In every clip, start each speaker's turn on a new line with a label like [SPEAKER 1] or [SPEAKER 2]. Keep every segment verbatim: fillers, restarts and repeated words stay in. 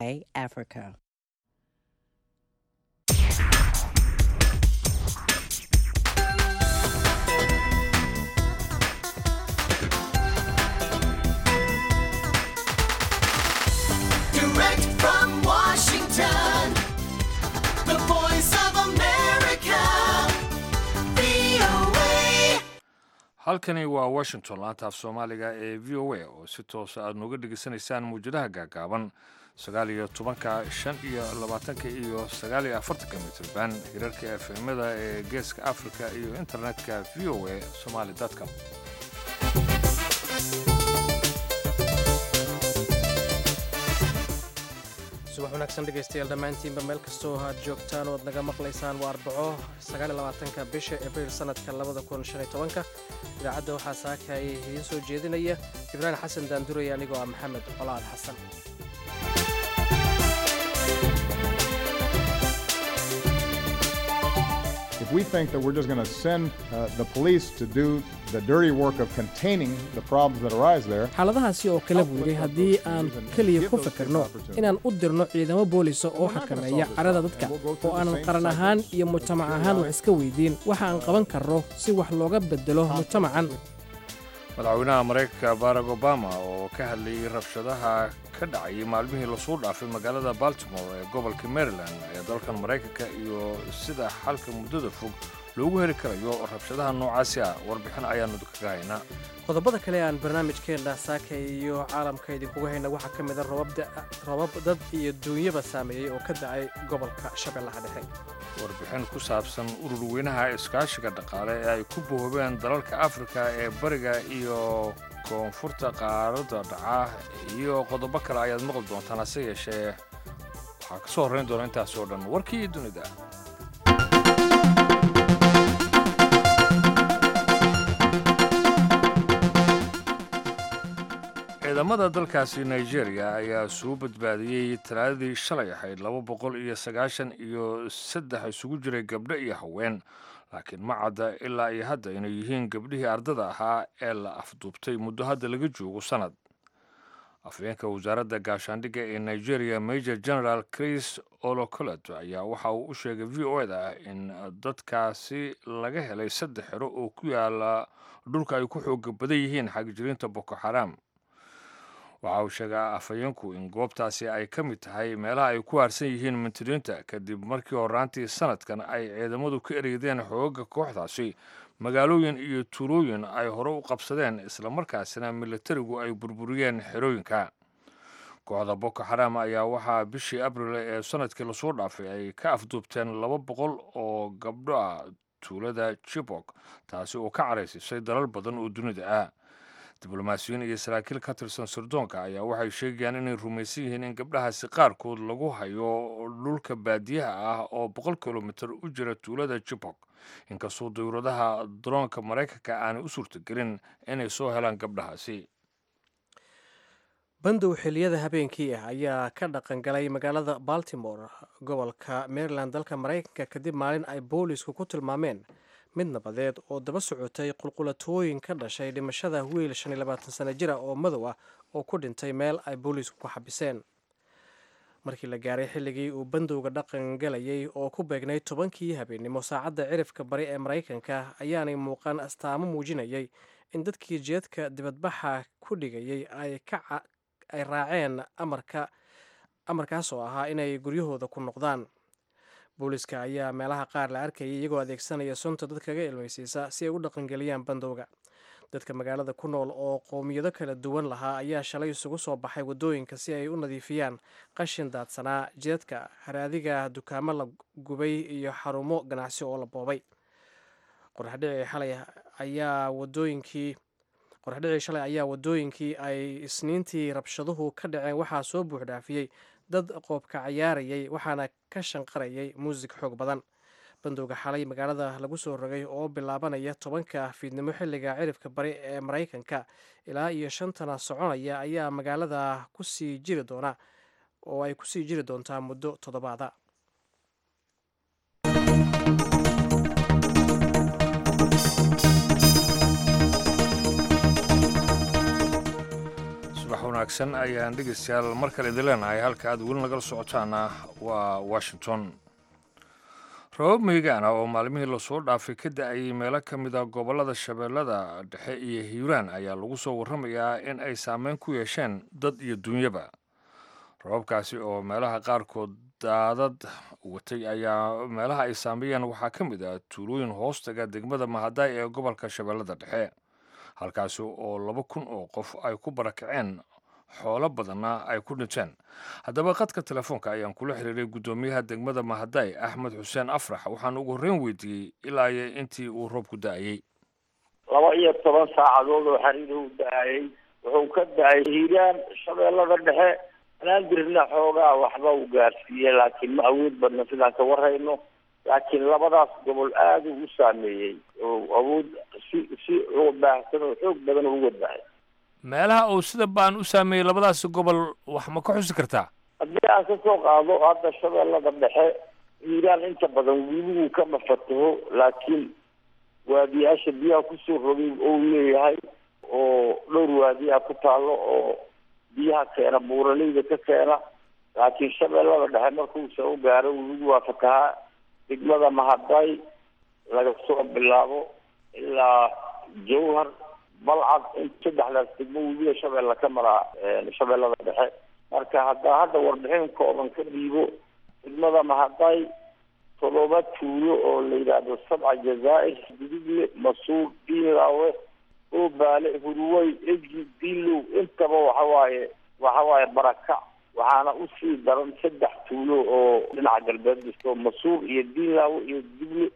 [SPEAKER 1] Africa.
[SPEAKER 2] Direct from Washington, the voice of America, V O A.
[SPEAKER 3] halkani waa washington laanta af soomaaliga ee v o a oo si toosa aad nooga dhegaysanaysaan muwjadaha gaagaaban sagaal iyo tobanka shan iyo labaatanka iyo sagaal iyo afartanka mitirban hirarka efemada ee geeska africa iyo internetka v o a somali com.
[SPEAKER 4] subax wanaagsan dhegaystayaal dhammaantiinba meel kastoo aad joogtaan oo ad naga maqlaysaan waa arbaco sagaal iyo labaatanka bisha abriil sanadka labada kun shan iyo tobanka idaacadda waxaa saakay idiin soo jeedinaya ibraahim xasan daanduraya anigoo ah maxamed colaad xasan.
[SPEAKER 5] If we think that we're just going to send uh, the police to do the dirty work of containing the problems that arise there,
[SPEAKER 4] xaaladahaasi oo kala buuray haddii aan keliya ku fikirno inaan u dirno ciidamo boolisa oo xakameeya carada dadka oo aanan qaran ahaan iyo mujtamac ahaan wax iska weydiin waxa aan qaban karno si wax looga bedelo mujtamacan.
[SPEAKER 3] madaxweynaha maraykanka barack obama oo ka hadlayay rabshadaha ka dhacayay maalmihii lasoo dhaafay magaalada baltimore ee gobolka maryland ee dalkan maraykanka iyo sida xalka muddada fog loogu heli karayo rabshadaha noocaasi ah warbixin ayaanu kaga haynaa.
[SPEAKER 4] qodobada kale aan barnaamijkeenna saaka iyo caalamka idinkuga hayna waxaa ka mid a robab dad iyo duunyaba saameeyey oo ka dacay gobolka shabeellaha dhexe.
[SPEAKER 3] warbixin ku saabsan urur weynaha iskaashiga dhaqaale ee ay ku boobeen dalalka afrika ee bariga iyo koonfurta qaaradda dhaca iyo qodobo kale ayaad maqli doontaan hase yeeshee waxaa ka soo horrayn doona intaas oo dhan warkii dunida. ciidamada dalkaasi nigeria ayaa soo badbaadiyey talaadadii shalay ahayd laba boqol iyo sagaashan iyo saddex isugu jiray gabdho iyo haween laakiin ma cadda ilaa iyo hadda inay yihiin gabdhihii ardada ahaa ee la afduubtay muddo hadda laga joogo sannad. afhayeenka wasaaradda gaashaandhigga ee nigeria major general chris olocolet ayaa waxa uu u sheegay v o da in dadkaasi laga helay saddex xero oo ku yaala dhulka ay ku xooga badan yihiin xagjiriinta boko xaram. waxa uu sheegay afhayeenku in goobtaasi ay ka mid tahay meelaha ay ku haarsan yihiin mintiriinta kadib markii horraantii sanadkan ay ciidamadu ka ereydeen xoogagga kooxdaasi magaalooyin iyo tuulooyin ay hore u qabsadeen islamarkaasina militarigu ay burburiyeen xerooyinka. kooxda boko xaram ayaa waxaa bishii abril ee sanadkii lasoo dhaafay ay ka afduubteen laba boqol oo gabdho ah tuulada chibok taasi oo ka caraysisay dalal badan oo dunida ah. diblomaasiyiin iyo saraakiil ka tirsan sirdoonka ayaa waxay sheegayaan inay rumaysan yihiin in gabdhahaasi qaarkood lagu hayo dhulka baadiyaha ah oo boqol kilomitir u jira tuulada jibok inkastoo dawladaha daroonka maraykanka aanay u suurtagelin inay soo helaan gabdhahaasi.
[SPEAKER 4] bandow xilliyada habeenkii ah ayaa ka dhaqan galay magaalada baltimore gobolka maryland dalka maraykanka kadib maalin ay boolisku ku tilmaameen mid nabadeed oo daba socotay qulqulatooyin ka dhashay dhimashada wiil shan iyo labaatan sano jira oo madow ah oo ku dhintay meel ay boolisku ku xabiseen. markii la gaaray xilligii uu bandowga dhaqan galayay oo ku beegnay tobankii habeennimo saacadda cirifka bari ee maraykanka ayaanay muuqan astaamo muujinayay in dadkii jeedka dibadbaxa ku dhigayay ay raaceen amarka amarkaas oo ahaa inay guryahooda ku noqdaan. booliska ayaa meelaha qaar la arkayay iyagoo adeegsanaya sunta dadkaga ilmaysiisa si ay u dhaqangeliyaan bandowga. dadka magaalada ku nool oo qowmiyado kala duwan lahaa ayaa shalay isugu soo baxay waddooyinka si ay u nadiifiyaan qashin daadsanaa jeedka haraadiga dukaamo la gubay iyo xarumo ganacsi oo la boobay. qoraxdhicii xalay ayaa wadooyinkii qoraxdhicii shalay ayaa waddooyinkii ay isniintii rabshaduhu ka dhaceen waxaa soo buuxdhaafiyey dad qoobka cayaarayay waxaana ka shanqarayay muusig xoog badan. bandowga xalay magaalada lagu soo rogay oo bilaabanaya tobanka fiidnimo xilliga cirifka bari ee maraykanka ilaa iyo shantana soconaya ayaa magaalada kusii jiri doona oo ay kusii jiri doontaa muddo toddobaada.
[SPEAKER 3] wanaagsan ayaan dhegeystayaal mar kale idin leenahay halka aad weli nagala socotaana waa washington. Roobab mihigaan ah oo maalmihii lasoo dhaafay ka da'ayay meelo ka mid ah gobollada shabeellada dhexe iyo hiiraan ayaa lagu soo warramayaa in ay saameyn ku yeesheen dad iyo dunyaba. Roobabkaasi oo meelaha qaarkood daadad watay ayaa meelaha ay saameeyeen waxaa ka mid ah tuulooyin hoostaga degmada Mahadaay ee gobolka shabeellada dhexe, halkaasi oo laba kun oo qof ay ku barakaceen, xoolo badanna ay ku dhinteen. Haddaba khadka telefoonka ayaan kula xiriiray guddoomiyaha degmada Mahadaay Axmed Xuseen Afrax, waxaan ugu horreyn weydiiyey ilaa iyo intii uu roobku da'ayay.
[SPEAKER 1] laba iyo toban saacadood oo xiriir uu da'ayay, wuxuu ka da'ay hiiraan shabeellada dhexe. anaan dirna xoogaa waxba uu gaarsiiyey, laakiin ma awood badna sidaan ka warrayno. laakiin labadaas gobol aada u saameeyey oo awood si si uga baahsan oo xoog badan uga dahay.
[SPEAKER 3] meelaha uu sida baan u saameeyey labadaas gobol wax ma ka xusi kartaa?
[SPEAKER 1] haddii aan ka soo qaado hadda shabeellada dhexe, hiiraan inta badan webigu kama fataho, laakiin waadiyaasha biyaha kusoo rogay oo leeyahay oo dhowr waadiyaa ku taalo oo biyaha keena buuraleyda ka keena. laakiin shabeellada dhexe markuu soo gaaro webigu waa fatahaa. degmada Mahadaay laga soo bilaabo ilaa Jowhar, Balcad, in saddexdaas degmo webiga shabeella ka maraa shabeellada dhexe. marka hadda hadda warbixin kooban ka dhiibo, degmada Mahadaay toddoba tuulo oo la yidhaahdo Sabca Jazaa'ir, Didigle, Masuur, Diilaawe, Oobaale, Hurway, Eji, Diilow, intaba waxa waaye waxa waaye barakac. waxaana usii daran saddex tuulo oo dhinaca galbeed dhisto, Masuur iyo Diilaawe iyo Didigle.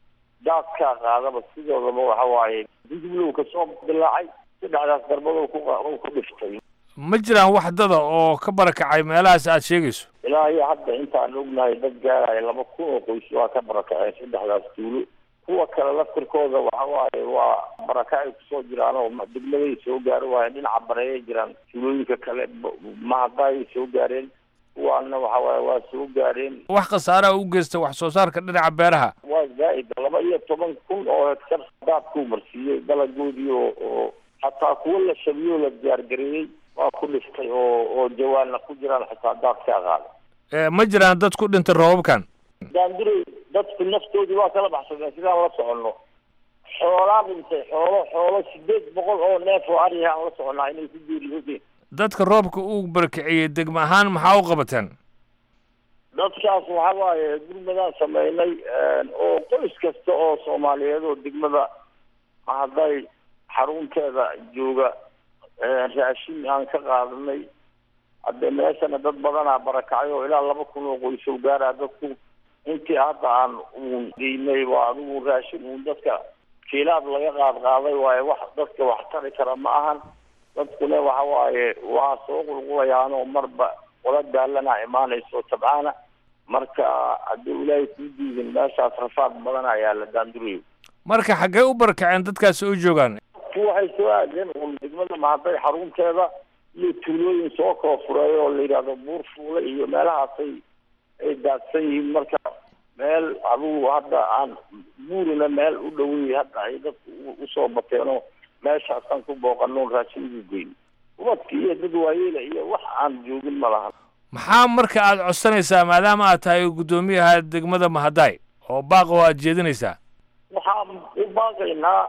[SPEAKER 1] daadkaa qaadaba sidoodaba waxa waaye Didigle ka soo dilaacay, saddexdaas darbadoo ku ku dhiftay.
[SPEAKER 3] ma jiraan wax dada oo ka barakacay meelahaas aad sheegayso?
[SPEAKER 1] ilaa iyo hadda intaan ognahay dad gaaraya laba kun oo qoys waa ka barakaceen saddexdaas tuulo. kuwa kale laftirkooda waxa waaye waa barakacay kusoo jiraan oo degmaday soo gaaro waaye dhinaca bareeyay jiraan. tuulooyinka kale Mahadaay soo gaareen, kuwaana waxa waaye waa soo gaareen.
[SPEAKER 3] wax khasaara u geysta wax soo saarka dhinaca beeraha?
[SPEAKER 1] waa zaa'id, laba iyo toban kun oo hektar daadkuu marsiiyey dalagoodii oo oo xataa kuwa la shabiyo la diyaargareeyey waa ku dhiftay oo oo jawaanna ku jiraan, xataa daadkaa qaada.
[SPEAKER 3] ma jiraan dad ku dhintay roobabkan?
[SPEAKER 1] daanduray dadku naftoodii waa kala baxsadeen sidaan la soconno. xoolaa dhintay, xoolo xoolo sideed boqol oo neef oo ariha aan la soconnaa inay ku geeriyoodeen.
[SPEAKER 3] dadka roobka uu barakiciyey degma ahaan maxaa u qabateen?
[SPEAKER 1] dadkaas waxa waaye gurmadaan sameynay oo qoys kasta oo Soomaaliyeed oo degmada Mahadaay xarunteeda jooga raashin aan ka qaadanay. hadda meeshana dad badanaa barakacay oo ilaa laba kun oo qoys oo gaaraa. dadku intii hadda aan uun geynay waa adigu raashin uun dadka kiilaad laga qaad qaaday waaye, wax dadka wax tari kara ma ahan. dadkuna waxa waaye waa soo qulqulayaan oo marba wala daalana imaanayso tabcaana. marka haddii ilaahay kuu diidin meeshaas rafaad badan ayaa la daandurayo.
[SPEAKER 3] marka xaggee u barakaceen dadkaasi u joogaan?
[SPEAKER 1] waxay soo aadeen uun degmada Mahadaay xarunteeda iyo tuulooyin soo koofureeyo oo la yidhaahdo Buurfuule iyo meelahaasay ay daadsan yihiin. marka meel adigu hadda aan buurina meel u dhowey hadda ay dadku usoo bateenoo meeshaasaan ku booqanoon raashin ugu geyn. ubadka iyo dad waayeela iyo wax aan joogin ma lahan.
[SPEAKER 3] maxaa marka aad codsanaysaa maadaama aad tahay guddoomiyaha degmada Mahadaay oo baaq oo aad jeedinaysaa?
[SPEAKER 1] waxaan u baaqaynaa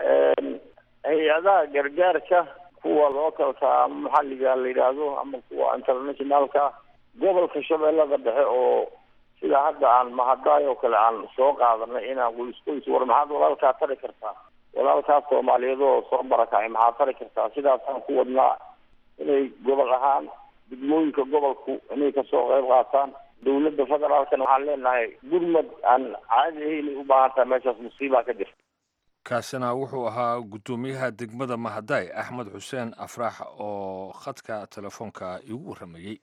[SPEAKER 1] hay-adaha gargaarka, kuwa localka ama maxalliga la yidhaahdo ama kuwa internationalka, gobolka shabeellada dhexe oo sida hadda aan Mahadaay oo kale aan soo qaadanay inaan qoys qoys war maxaad walaalkaa tari kartaa, walaalkaa Soomaaliyeed oo soo barakacay maxaad tari kartaa. sidaasaan ku wadnaa inay gobol ahaan degmooyinka gobolku inay kasoo qayb qaataan. dowladda federaalkana waxaan leenahay gurmad aan caadi ahayn u baahan tahay, meeshaas musiibaa ka jirta.
[SPEAKER 3] kaasina wuxuu ahaa guddoomiyaha degmada Mahadaay Axmed Xuseen Afrax oo khadka telefoonka igu warramayey.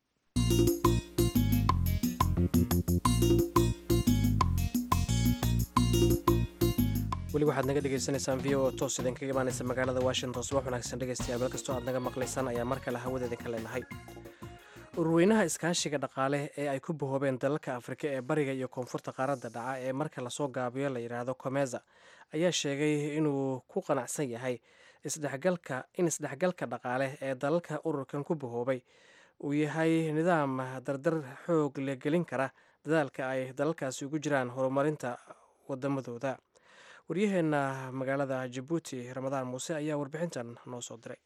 [SPEAKER 4] weli waxaad naga dhegaysanaysaan v o oo toos idinkaga imaanaysa magaalada Washington. subax wanaagsan dhegaystayaal, meel kastoo aad naga maqlaysaan ayaa mar kale hawadeeda ka leenahay. ururweynaha iskaashiga dhaqaale ee ay ku bahoobeen dalalka Afrika ee bariga iyo koonfurta qaaradda dhaca ee marka lasoo gaabiyo la yidhaahdo COMESA ayaa sheegay inuu ku qanacsan yahay isdhexgalka in isdhexgalka dhaqaale ee dalalka ururkan ku bahoobay uu yahay nidaam dardar xoog la gelin kara dadaalka ay dalalkaasi ugu jiraan horumarinta wadamadooda. waryaheena magaalada jabuuti ramadaan muuse ayaa warbixintan noo soo diray.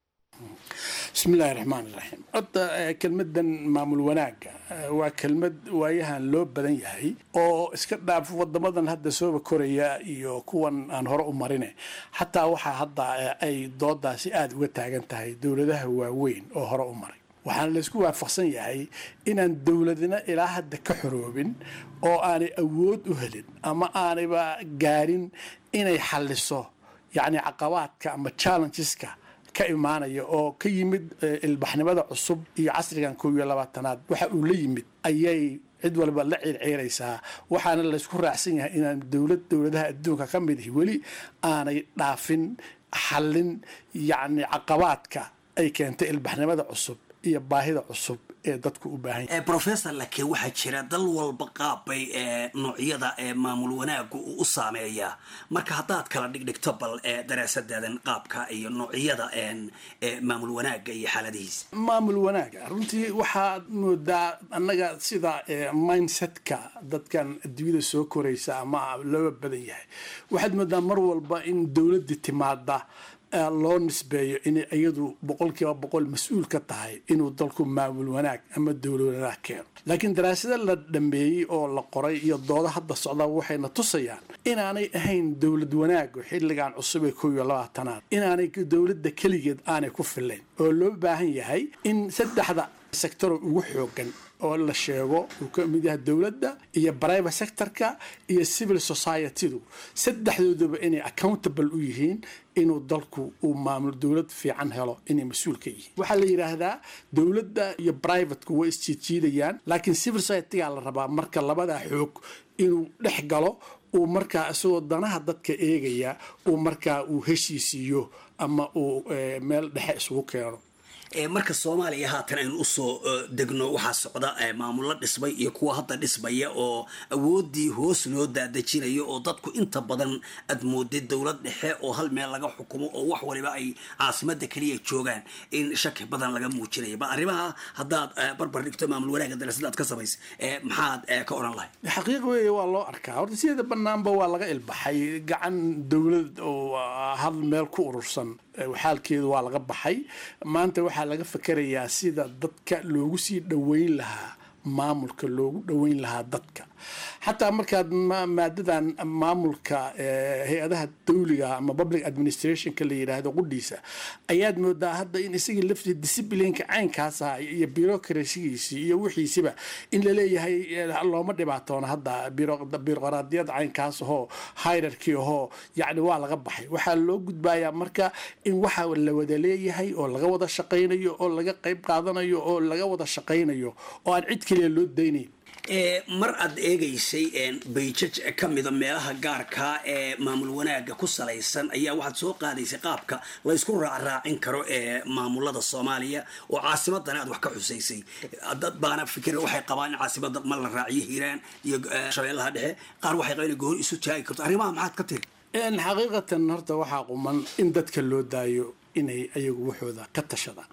[SPEAKER 6] bismillahi raxmaani raxiim. horta kelmadan maamul wanaaga waa kelmad waayahan loo badan yahay oo iska dhaaf wadamadan hadda sooba koraya iyo kuwan aan hore u marine xataa waxaa hadda ay doodaasi aada uga taagan tahay dowladaha waaweyn oo hore u maray. waxaana laysku waafaqsan yahay inaan dowladina ilaa hadda ka xoroobin oo aanay awood u helin ama aanayba gaarin inay xalliso yacni caqabaadka ama challengeska ka imaanaya oo ka yimid ilbaxnimada cusub iyo casrigan kow iyo labaatanaad waxa uu la yimid ayay cid walba la ciirciiraysaa. waxaana laysku raacsan yahay inaan dowlad dowladaha adduunka ka mid ihi weli aanay dhaafin xallin yacni caqabaadka ay keentay ilbaxnimada cusub iyo baahida cusub ee dadku u baahan yahay.
[SPEAKER 7] professor lake waxaa jira dal walba qaabbay ee noocyada ee maamul wanaagu uu u saameeyaa. marka haddaad kala dhigdhigto bal ee daraasadeedan qaabka iyo noocyada ee maamul wanaaga iyo xaaladihiisa.
[SPEAKER 6] maamul wanaaga runtii waxaad moodaa annaga sida mindsetka dadkan adduunyada soo koraysa ama looga badan yahay waxaad moodaa mar walba in dowladda timaada loo nisbeeyo inay iyadu boqolkiiba boqol mas-uul ka tahay inuu dalku maamul wanaag ama dowlad wanaag keeno. laakiin daraasada la dhameeyey oo la qoray iyo dooda hadda socda waxayna tusayaan inaanay ahayn dowlad wanaagu xilligan cusub ee kow iyo labaatanaad inaanay dowladda keligeed aanay ku filayn oo loo baahan yahay in saddexda sector ugu xoogan oo la sheego uu ka mid yahay dowladda iyo private sectorka iyo civil society-du saddexdooduba inay accountable u yihiin inuu dalku uu maamul dowlad fiican helo inay mas-uul ka yihiin. waxaa la yidhaahdaa dowladda iyo privateku way isjiidjiidayaan laakiin civil society-ga la rabaa marka labadaa xoog inuu dhex galo uu markaa isagoo danaha dadka eegaya uu markaa uu heshiisiiyo ama uu meel dhexe isugu keeno.
[SPEAKER 7] marka soomaaliya haatan aynu usoo degno waxaa socda maamulo dhismay iyo kuwa hadda dhismaya oo awoodii hoos loo daadejinayo oo dadku inta badan aad mooday dowlad dhexe oo hal meel laga xukumo oo wax waliba ay caasimada keliya joogaan in shaki badan laga muujinayo. bal arrimaha haddaad barbar dhigto maamul wanaaga darasadaad ka samaysa maxaad ka oran lahay?
[SPEAKER 6] xaqiiq weeye waa loo arkaa. horta sideeda banaanba waa laga ilbaxay gacan dowlad oo hal meel ku urursan xaalkeedu waa laga baxay. maanta waxaa laga fakerayaa sida dadka loogu sii dhoweyn lahaa maamulka loogu dhoweyn lahaa dadka. xataa markaad maadadan maamulka hay-adaha dawliga ama public administrationka la yidhaahdo qudhiisa ayaad moodaa hadda in isagii lafti disciplineka caynkaasa iyo bureaucracygiisii iyo wixiisiba in laleeyahay looma dhibaatoona hadda bureauqraadiyad caynkaas ahoo hierarchy ahoo yacni waa laga baxay. waxaa loo gudbayaa marka in waxa la wada leeyahay oo laga wada shaqaynayo oo laga qayb qaadanayo oo laga wada shaqaynayo oo aan cid kaliya loo daynayn.
[SPEAKER 7] mar aad eegaysay bayjaj ka mida meelaha gaarka ee maamul wanaaga ku salaysan ayaa waxaad soo qaadaysay qaabka la isku raacraacin karo ee maamulada Soomaaliya oo caasimadana aad wax ka xusaysay. dad baana fikir waxay qabaan in caasimada ma la raaciyo Hiiraan iyo Shabeellaha Dhexe qaar waxay qabaan in goor isu taagi karto. arrimaha maxaad ka tiri?
[SPEAKER 6] in xaqiiqatan horta waxaa quman in dadka loo daayo inay ayagu waxooda ka tashadaan.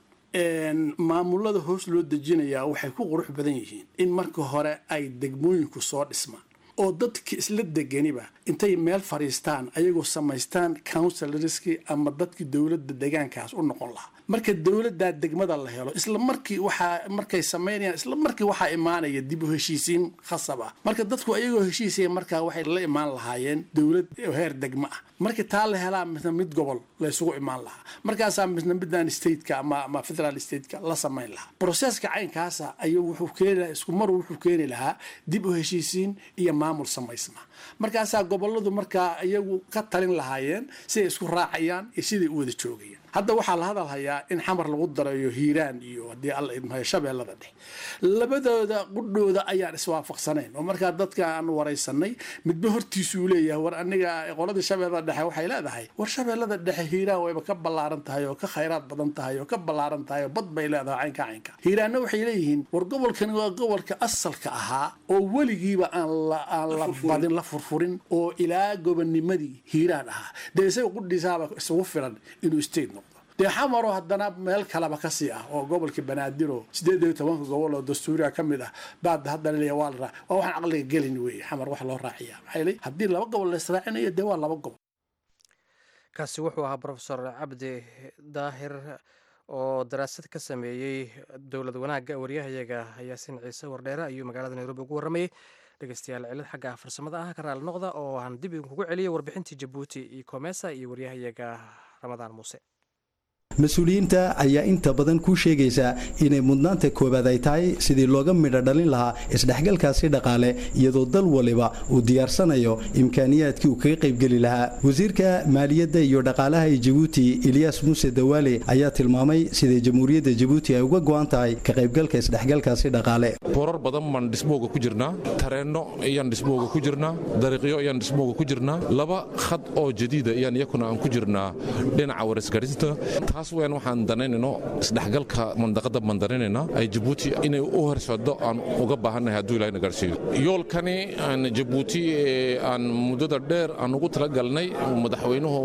[SPEAKER 6] maamulada hoos loo dejinayaa waxay ku qurux badan yihiin in marka hore ay degmooyinku soo dhismaan oo dadka isla deganiba intay meel fariistaan ayagoo samaystaan councilorski ama dadkii dowladda deegaankaas u noqon lahaa. marka dowladda degmada la helo isla markii waxa markay sameynayaan isla markii waxa imaanaya dib u heshiisiin khasab ah. marka dadku ayagoo heshiisay marka waxay la imaan lahaayeen dowlad heer degmo ah. marka taa la helaa midna mid gobol la isugu imaan lahaa. markaasaa midna midaan stateka ama ama federal stateka la sameyn lahaa. processka caynkaasa ayuu wuxuu keenaa isku mar wuxuu keeni lahaa dib u heshiisiin iyo maamul samaysma. markaasaa goboladu markaa iyagu ka talin lahaayeen siday isku raacayaan iyo siday u wada joogayaan. hadda waxaa la hadal hayaa in xamar lagu darayo hiiraan iyo haddii alla idmahayo shabeellada dhexe labadooda qudhooda ayaan iswaafaqsanayn oo markaa dadka aan waraysanay midba hortiisu uu leeyahay war aniga qoladii shabeellada dhexe waxay leedahay war shabeellada dhexe hiiraan wayba ka ballaaran tahay oo ka khayraad badan tahay oo ka ballaaran tahay oo bad bay leedahay caynka caynka hiiraanna waxay leeyihiin war gobolkani waa gobolka asalka ahaa oo weligiiba aan la aan la badin la furfurin oo ilaa gobonimadii hiiraan ahaa dee isaga qudhiisaaba isugu filan inuu state noqdo dee xamaro haddana meel kaleba kasii ah oo gobolka banaadir sideed iyo tobanka gobol oo dastuuriga ka mid ah baad hadda leeyahay waa la waa waxaan aqliga gelin weeye xamar wax loo raaciyaa maxay leeyahay haddii laba gobol la israacinayo dee waa laba gobol
[SPEAKER 4] kaasi wuxuu ahaa profesor cabdi daahir oo daraasad ka sameeyey dowlad wanaagga waryahayaga yaasiin ciise wardheere ayuu magaalada nairobi ugu warramayey dhegeystayaal cilad xagga farsamada ah ka raali noqda oo aan dib idinkugu celiyay warbixintii jabuuti iyo koomesa iyo waryahayaga ramadaan muuse
[SPEAKER 8] mas-uuliyiinta ayaa inta badan ku sheegaysa inay mudnaanta koowaad ay tahay sidii looga midho dhalin lahaa isdhexgalkaasi dhaqaale iyadoo dal waliba uu diyaarsanayo imkaaniyaadkii uu kaga qaybgeli lahaa wasiirka maaliyadda iyo dhaqaalaha ee jabuuti ilyaas muuse dawaale ayaa tilmaamay sidai jamhuuriyadda jabuuti ay uga go'an tahay ka qaybgalka isdhexgalkaasi dhaqaale
[SPEAKER 9] boorar badan baan dhismooga ku jirnaa tareenno ayaan dhismooga ku jirnaa dariiqyo ayaan dhismooga ku jirnaa laba khad oo jadiida ayaan iyakuna aan ku jirnaa dhinaca warisgarinta taas weyn waxaan danaynayno isdhexgalka mandaqada mandarinayna ay jabuuti inay u horsocdo aan uga baahannahay hadduu ilaahay na gaarsiiyo yoolkani aan jabuuti aan muddada dheer aan ugu talagalnay madaxweynuhu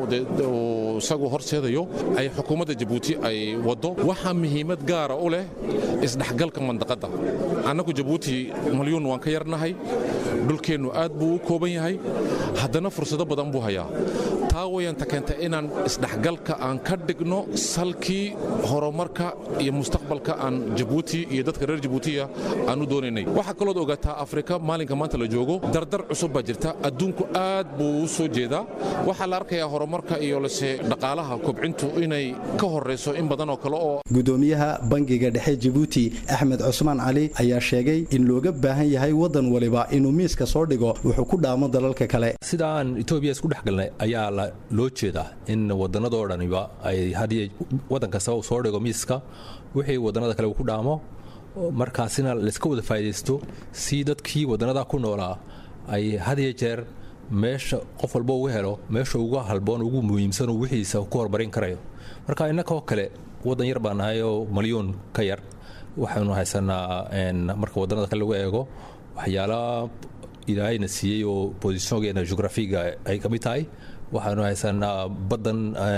[SPEAKER 9] isagu horseedayo ay xukuumadda jabuuti ay waddo waxaa muhiimad gaara u leh isdhexgalka mandaqada annagu jabuuti malyuun waan ka yarnahay dhulkeennu aad buu u kooban yahay haddana fursado badan buu hayaa taa wayaan ta keentay inaan isdhexgalka aan ka dhigno salkii horumarka iyo mustaqbalka aan jabuuti iyo dadka reer jabuutiya aan u doonaynay waxaa kalood ogaataa afrika maalinka maanta la joogo dardar cusub baa jirta adduunku aad buu u soo jeedaa waxaa la arkayaa horumarka iyo lase dhaqaalaha kobcintu inay ka horayso in badan oo kale oo
[SPEAKER 8] gudoomiyaha bangiga dhexe jabuuti axmed cusmaan cali ayaa sheegay in looga baahan yahay wadan waliba inuu miiska soo dhigo wuxuu ku dhaamo dalalka kale
[SPEAKER 10] sida aan etoobiya isku dhexgalnay ayaa loo jeedaa in wadanadoo dhaniba ay hadiy wadan kasta uu soo dhigo miiska wixii wadanada kale uu ku dhaamo markaasina layska wada faa'idaysto si dadkii wadanada ku noolaa ay hadiyo jeer meesha qof walba uga helo meesha uga halboon ugu muhiimsan uu wixiisa ku horumarin karayo marka innakoo kale wadan yar baan nahay oo malyuun ka yar waxaanu haysanaa marka wadanada kale lagu eego waxyaala ilaahayna siiyey oo bosisyoongeena jughrafiga ay ka mid tahay waxaanu haysanaa badan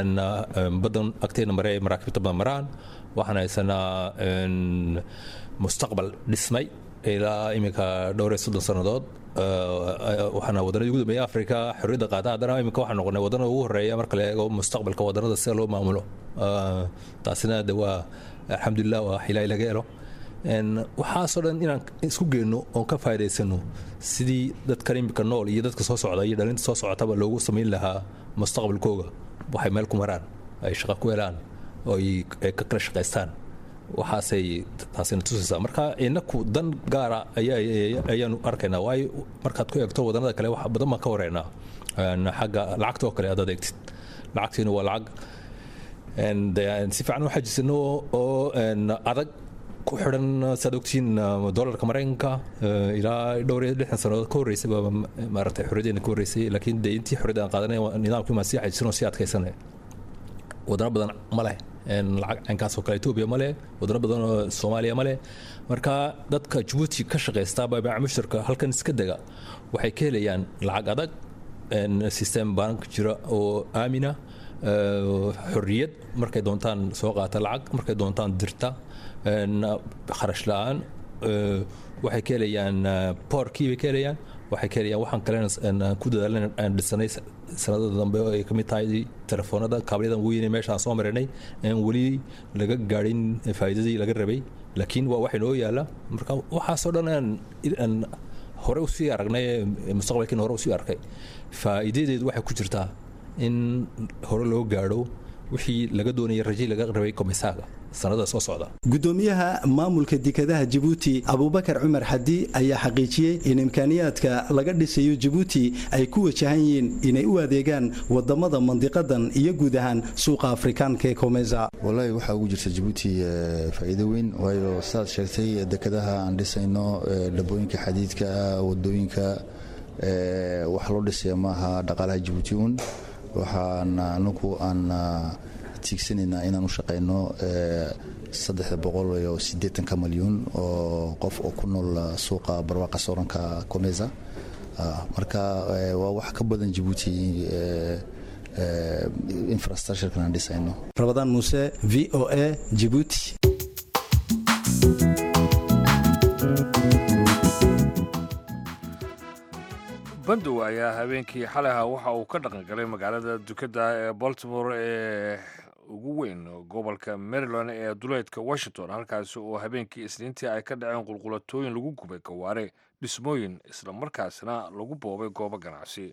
[SPEAKER 10] badan agteena mare maraakiibta badan maraan waxaan haysanaa mustaqbal dhismay ilaa iminka dhowr iyo soddon sannadood waxaana wadanadii ugu dambeeyay afrika xorriyadda qaata haddana iminka waxaan noqonay wadanada ugu horreeya marka la eego mustaqbalka wadanada sida loo maamulo taasina de waa alxamdulilah waa xilaahi laga helo waxaasoo dhan inaan isku geenno oon ka faa'idaysano sidii dadkan iminka nool iyo dadka soo socda iyo dhalinta soo socotaba loogu samayn lahaa mustaqbalkooga waxay meel ku maraan ay shaqo ku helaan oo ay ka kala shaqaystaan waxaasay taasina tusaysaa marka inaku dan gaara ayaanu arkaynaa waayo markaad ku eegto wadanada kale wax badan baan ka wareynaa xagga lacagta oo kale aad adeegtid lacagtiina waa lacag si fiican u xajisano oo adag ku xidhan saad ogtiin dolarka maraykanka ilaa dhowr iyo lixdan sannadood ka horreysay baa maaragtay xorriyadeena ka horreysay laakiin dee intii xorriyadda aan qaadanay nidaamkii maan sii xajisanoo sii adkaysanay wadano badan ma leh lacag caynkaasoo kale etoobiya ma leh wadano badan oo soomaaliya ma leh marka dadka jabuuti ka shaqaysta baabaca mushtarka halkan iska dega waxay ka helayaan lacag adag system bank jira oo aamina xorriyad markay doontaan soo qaata lacag markay doontaan dirta kharash la-aan waxay ka helayaan boorkii bay ka helayaan waxay ka helayaan waxaan kalena ku dadaalna aan dhisanay sanadada dambe oo ay ka mid tahay telefoonada kaablayadan weyne meesha aan soo marinay aan weli laga gaadhin faa'iidadii laga rabay laakiin waa wax inoo yaala marka waxaasoo dhan aan hore usii aragnay mustaqbalkiina hore usii arkay faa'iidadeedu waxay ku jirtaa in hore loo gaadho wixii laga doonayay raji laga rabay komisaaga sanada soo socda.
[SPEAKER 8] gudoomiyaha maamulka dekedaha Djibouti Abubakar Umar Hadi ayaa xaqiijiyay in imkaaniyaadka laga dhisayo Djibouti ay ku wajahan yihiin inay u adeegaan wadamada mandiqadan iyo guud ahaan suuqa Afrikaanka ee Comesa.
[SPEAKER 11] wallahi waxa ugu jirta Djibouti faa'iido weyn waayo saad sheegtay dekedaha aan dhisayno dhabooyinka xadiidka wadooyinka wax loo dhisay maaha dhaqaalaha Djibouti un waxaan anagu aan tiigsanayna inaan u shaqeyno saddex boqol iyo siddeetan milyan oo qof oo ku nool suuqa barwaaqo sooranka Comesa marka waa wax ka badan Djibouti infrastructure kan dhisayno.
[SPEAKER 8] Ramadan Muuse V O A Djibouti.
[SPEAKER 3] bandow ayaa habeenkii xalaha waxa uu ka dhaqan galay magaalada dukada ee Baltimore ee ugu weyn gobolka Maryland ee duleedka Washington halkaas oo habeenkii Isniintii ay ka dhaceen qulqulatooyin lagu gubay gawaare dhismooyin isla markaasna lagu boobay goobo ganacsi.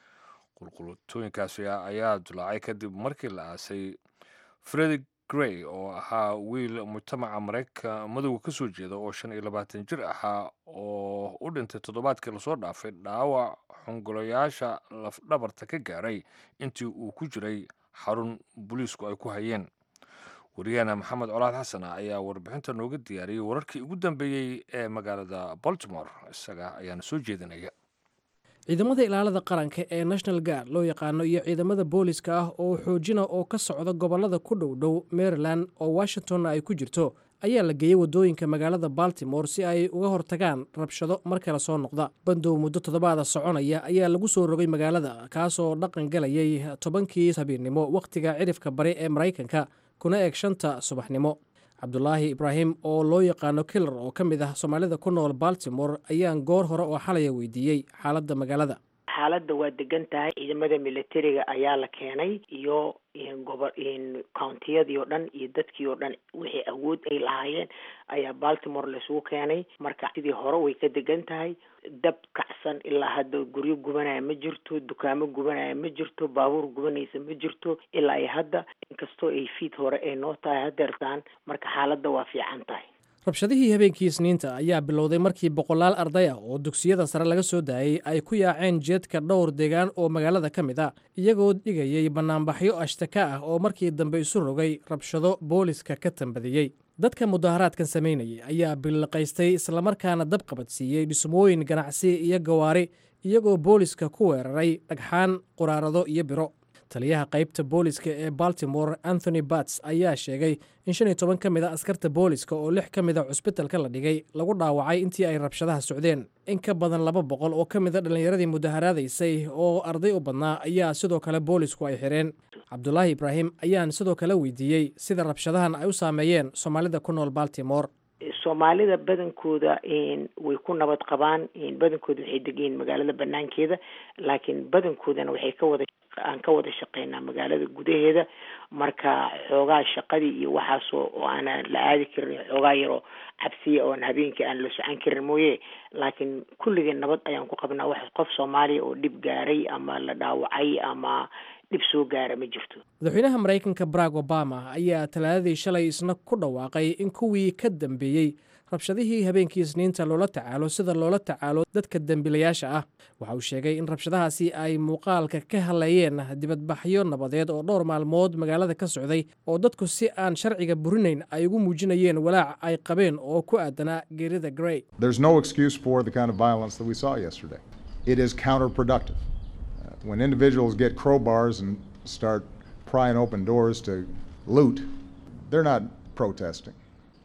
[SPEAKER 3] qulqulatooyinkaasi ayaa dulaacay kadib markii la aasay Freddie Gray oo ahaa wiil mujtamaca Mareykanka madowga ka soo jeeda oo shan iyo labaatan jir ahaa oo u dhintay toddobaadkii lasoo dhaafay dhaawac xungulayaasha lafdhabarta ka gaaray intii uu ku jiray xarun booliisku ay ku hayeen. wariyaana Maxamed Colaad Xasan ayaa warbixinta nooga diyaariyay wararkii ugu dambeeyay ee magaalada Baltimore isaga ayaana soo jeedinaya.
[SPEAKER 4] ciidamada ilaalada qaranka ee National Guard loo yaqaano iyo ciidamada booliska ah oo xoojina oo ka socda gobolada ku dhow dhow Maryland oo Washington ay ku jirto ayaa la geeyay wadooyinka magaalada Baltimore si ay uga hortagaan rabshado markale soo noqda. bandow muddo toddobaad soconaya ayaa lagu soo rogay magaalada kaas oo dhaqan galayay tobankii habeenimo waqtiga cirifka bari ee Mareykanka kuna eeg shanta subaxnimo. Cabdulaahi Ibraahim oo loo yaqaano Killer oo ka mid ah Soomaalida ku nool Baltimore ayaan goor hore oo xalaya weydiiyey xaaladda magaalada.
[SPEAKER 12] xaaladda waa degan tahay ciidamada militariga ayaa la keenay iyo gobol countiyadii oo dhan iyo dadkii oo dhan wixii awood ay lahaayeen ayaa Baltimore laisugu keenay marka sidii hore way ka degan tahay dab kacsan ilaa hadda guryo gubanaya ma jirto dukaamo gubanaya ma jirto baabuur gubanaysa ma jirto ilaa ay hadda inkastoo ay fiid hore ay noo tahay hadeertaan marka xaaladda waa fiican tahay.
[SPEAKER 4] rabshadihii habeenkii Isniinta ayaa bilowday markii boqolaal arday ah oo dugsiyada sare laga soo daayay ay ku yaaceen jeedka dhowr deegaan oo magaalada ka mid ah iyagoo dhigayay banaanbaxyo ashtaka ah oo markii dambe isu rogay rabshado booliska ka tambadiyey. dadka mudaharaadkan sameynayay ayaa bilaqaystay isla markaana dab qabadsiiyey dhismooyin ganacsi iyo gawaari iyagoo booliska ku weeraray dhagxaan quraarado iyo biro. taliyaha qaybta booliska ee Baltimore Anthony Batts ayaa sheegay in shan iyo toban ka mid ah askarta booliska oo lix ka mid ah cusbitaalka la dhigay lagu dhaawacay intii ay rabshadaha socdeen. in ka badan laba boqol oo ka mid ah dhalinyaradii mudaharaadaysay oo arday u badnaa ayaa sidoo kale boolisku ay xireen. Cabdulaahi Ibraahim ayaan sidoo kale weydiiyey sida rabshadahan ay u saameeyeen Soomaalida ku nool Baltimore.
[SPEAKER 12] Soomaalida badankooda way ku nabad qabaan badankooda waxay degan magaalada banaankeeda laakiin badankoodana waxay ka wada aan ka wada shaqeynaa magaalada gudaheeda marka xoogaa shaqadii iyo waxaas oo aan la aadi karin xoogaa yaro cabsiya oo habeenkii aan la socon karin mooye laakiin kulligeen nabad ayaan ku qabnaa wax qof Soomaali oo dhib gaaray ama la dhaawacay ama dib soo gaara ma jirto.
[SPEAKER 4] madaxweynaha Mareykanka Barack Obama ayaa talaadadii shalay isna ku dhawaaqay in kuwii ka dambeeyay rabshadihii habeenkii Isniinta loola tacaalo sida loola tacaalo dadka dambiilayaasha ah. waxa uu sheegay in rabshadahaasi ay muuqaalka ka hadlayeen dibadbaxyo nabadeed oo dhowr maalmood magaalada ka socday oo dadku si aan sharciga burinayn ay ugu muujinayeen walaac ay qabeen oo ku aadanaa geerida Gray.
[SPEAKER 5] There's no excuse for the kind of violence that we saw yesterday. It is counterproductive. Uh, when individuals get crowbars and start prying open doors to loot, they're not protesting.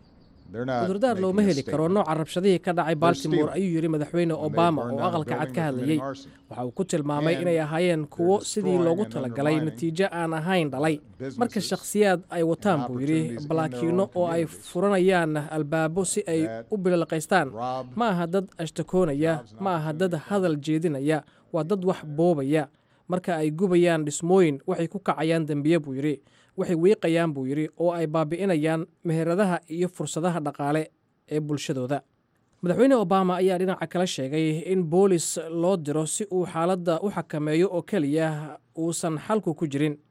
[SPEAKER 4] cudurdaar looma heli karo nooca rabshadihii ka dhacay Baltimore ayuu yiri madaxweyne Obama oo aqalka cad ka hadlayay. waxa uu ku tilmaamay inay ahaayeen kuwo sidii loogu talagalay natiijo aan ahayn dhalay marka shakhsiyaad ay wataan buu yiri balaakiino oo ay furanayaan albaabo si ay u bilaqaystaan ma aha dad ashtakoonaya ma aha dad hadal jeedinaya waa dad wax boobaya marka ay gubayaan dhismooyin waxay ku kacayaan dambiye buu yiri waxay weeqayaan buu yiri oo ay baabi'inayaan meheradaha iyo fursadaha dhaqaale ee bulshadooda. madaxweyne Obama ayaa dhinaca kale sheegay in boolis loo diro si uu xaaladda u xakameeyo oo kaliya uusan xalku ku jirin.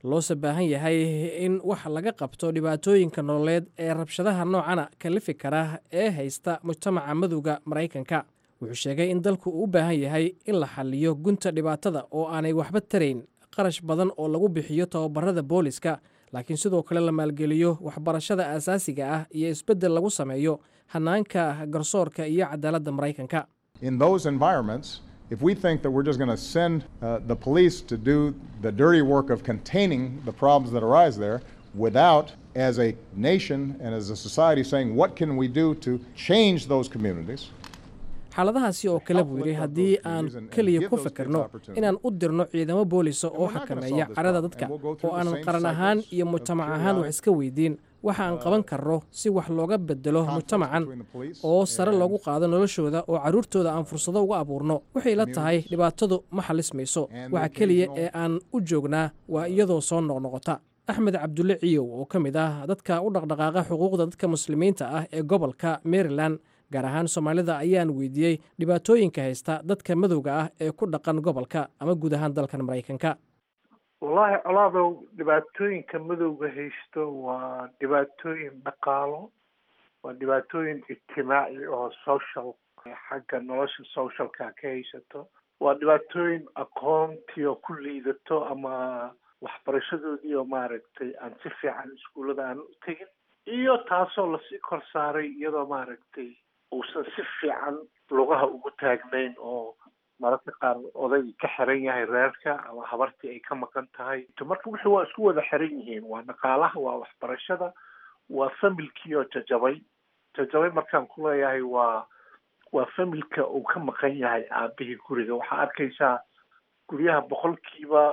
[SPEAKER 4] loose baahan yahay in wax laga qabto dhibaatooyinka nololeed ee rabshadaha noocana kalifi kara ee haysta mujtamaca madowga maraykanka wuxuu sheegay in dalku uu u baahan yahay in la xalliyo gunta dhibaatada oo aanay waxba tarayn qarash badan oo lagu bixiyo tababarada booliska laakiin sidoo kale la maalgeliyo waxbarashada aasaasiga ah iyo isbeddel lagu sameeyo hanaanka garsoorka iyo cadaaladda maraykanka
[SPEAKER 5] In those environments, if we think that we're just going to send uh, the police to do the dirty work of containing the problems that arise there without, as a nation and as a society, saying what can we do to change those communities,
[SPEAKER 4] xaaladahaasi oo kale buu yidhi haddii aan keliya ku fikirno inaan u dirno ciidamo boolisa oo xakameeya carada dadka oo aanan qaran ahaan iyo mujtamac ahaan wax iska weydiin waxa aan qaban karno si wax looga bedelo mujtamacan oo sare loogu qaado noloshooda oo carruurtooda aan fursado uga abuurno waxay la tahay dhibaatadu ma xalismayso waxa keliya ee aan u joognaa waa iyadoo soo noqnoqota axmed cabdulle ciyow oo ka mid ah dadka u dhaqdhaqaaqa xuquuqda dadka muslimiinta ah ee gobolka maryland gaar ahaan soomaalida ayaan weydiiyey dhibaatooyinka haysta dadka madowga ah ee ku dhaqan gobolka ama guud ahaan dalkan maraykanka
[SPEAKER 13] wallaahi colaadow dhibaatooyinka madowga haysto waa dhibaatooyin dhaqaalo waa dhibaatooyin ijtimaaci oo social xagga nolosha socialka ka haysato waa dhibaatooyin aqoontii oo ku liidato ama waxbarashadoodii oo maaragtay aan si fiican iskuullada aan u tegin iyo taasoo lasii kor saaray iyadoo maaragtay uusan si fiican lugaha ugu taagnayn oo mararka qaar odayga ka xiran yahay reerka ama habartii ay ka maqan tahay marka wixii waa isku wada xiran yihiin waa dhaqaalaha waa waxbarashada waa familkii oo jajabay jajabay markaan ku leeyahay waa waa familka uu ka maqan yahay aabihii guriga waxaa arkaysaa guryaha boqolkiiba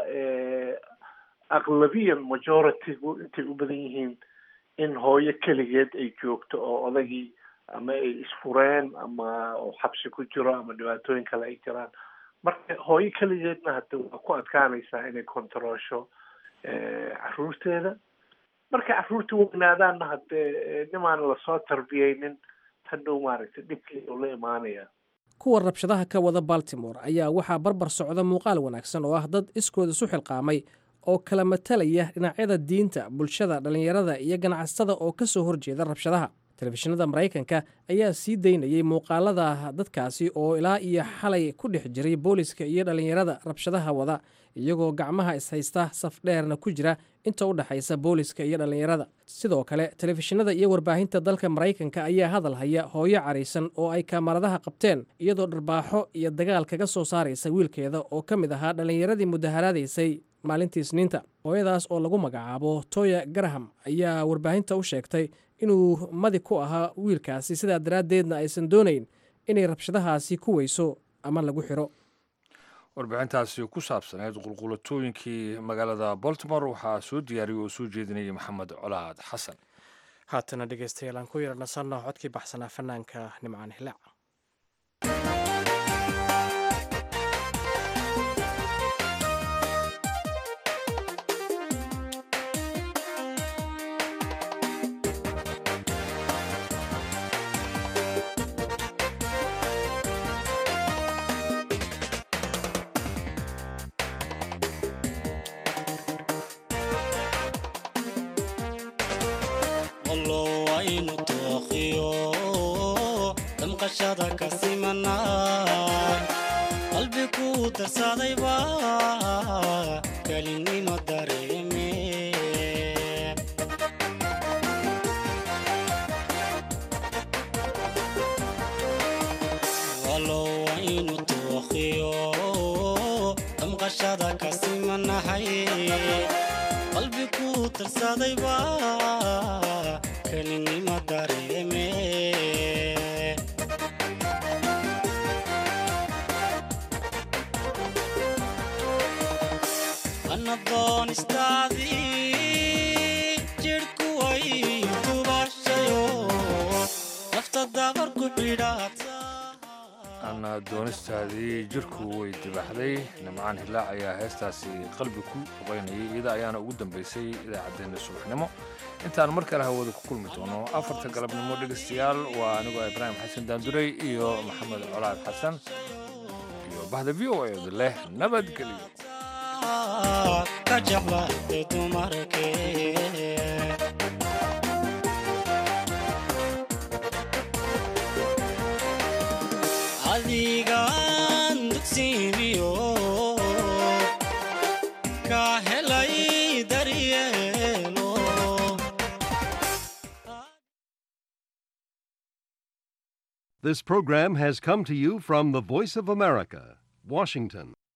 [SPEAKER 13] aqlabiyan majority-gu intay u badan yihiin in hooyo keligeed ay joogto oo odaygii ama ay isfureen ama oo xabsi ku jiro ama dhibaatooyin kale ay jiraan marka hooyo keligeedna hadda waa ku adkaanaysaa inay kontaroosho caruurteeda marka caruurta weynaadaanna haddee nimaan lasoo tarbiyeynin hadhow maaragtay dhibkii uu la imaanaya
[SPEAKER 4] kuwa rabshadaha ka wada baltimore ayaa waxaa barbar socda muuqaal wanaagsan oo ah dad iskooda isu xilqaamay oo kala matalaya dhinacyada diinta bulshada dhallinyarada iyo ganacsatada oo ka soo horjeeda rabshadaha telefishinada maraykanka ayaa sii daynayey muuqaalada dadkaasi oo ilaa iyo xalay ku dhex jiray booliska iyo dhallinyarada rabshadaha wada iyagoo gacmaha ishaysta saf dheerna ku jira inta u dhexaysa booliska iyo dhallinyarada sidoo kale telefishinada iyo warbaahinta dalka maraykanka ayaa hadal haya hooyo caraysan oo ay kaamaradaha qabteen iyadoo dharbaaxo iyo dagaal kaga soo saaraysa wiilkeeda oo ka mid ahaa dhallinyaradii mudaharaadaysay maalintii isniinta hooyadaas oo lagu magacaabo toya garaham ayaa warbaahinta u sheegtay inuu madi ku ahaa wiilkaasi sidaa daraaddeedna aysan doonayn inay rabshadahaasi ku weyso ama lagu xiro
[SPEAKER 3] warbixintaasi ku saabsaneyd qulqulatooyinkii magaalada baltimore waxaa soo diyaariyey oo soo jeedinayay maxamed colaad xasan
[SPEAKER 4] haatana dhegeystayaal aan ku yarnasanno codkii baxsanaa fanaanka nimcaan hilaac
[SPEAKER 14] qalbi ku darsadayba kelinimo dareeme walow aynu tooqiyo damqashada ka simanahay qalbi ku darsadayba kelinimo dareeme
[SPEAKER 3] ana doonistaadii jirku way dibaxday nimcaan hilaac ayaa heestaasi qalbi ku oqaynayay iyada ayaana ugu dambaysay idaacaddeenna subaxnimo intaan mar kale hawada ku kulmi doono afarta galabnimo dhegaystayaal waa anigoo ibraahim xasan daanduray iyo maxamed colaad xasan iyo bahda v o a leh nabadgelyo
[SPEAKER 14] ka jeclaatay dumarkee adigaan dugsiimiyo ka helay daryeelo
[SPEAKER 15] This program has come to you from the Voice of America, Washington.